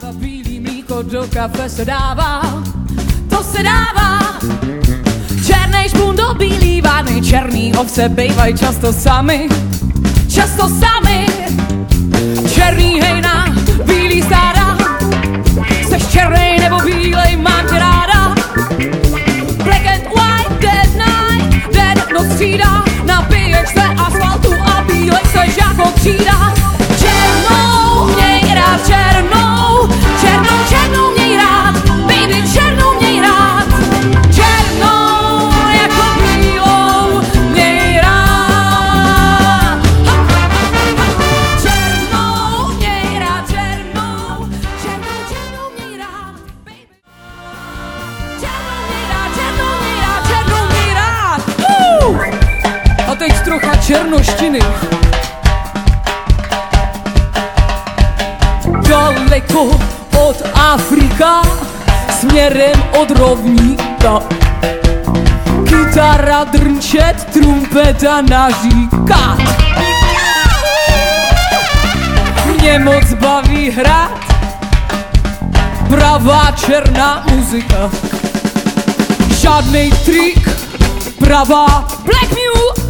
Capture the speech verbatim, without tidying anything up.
Dává bílý mlíko do kafe se dává, to se dává. Černej špun do bílý vany, černý ovce bejvaj často sami, často sami. Černý hejna, bílý stáda, seš černej nebo bílej, mám tě ráda. Black and white, dead night, dead noc střídá, napiješ se asfaltu a bílej seš jako třída. Černou měj rád, černou, černou, černou měj rád, baby, černou měj rád. Černou jako bílou měj rád. Ha, ha, ha. Černou měj rád, černou, černou, černou měj rád, baby. Černou měj rád, černou měj rád, černou měj rád. Uh! A teď trocha černoštiny. Daleko od Afrika, směrem od rovníka. Kytara drnčet, trumpeta naříkat. Mě moc baví hrát pravá černá muzika. Žádnej trik, pravá black mule.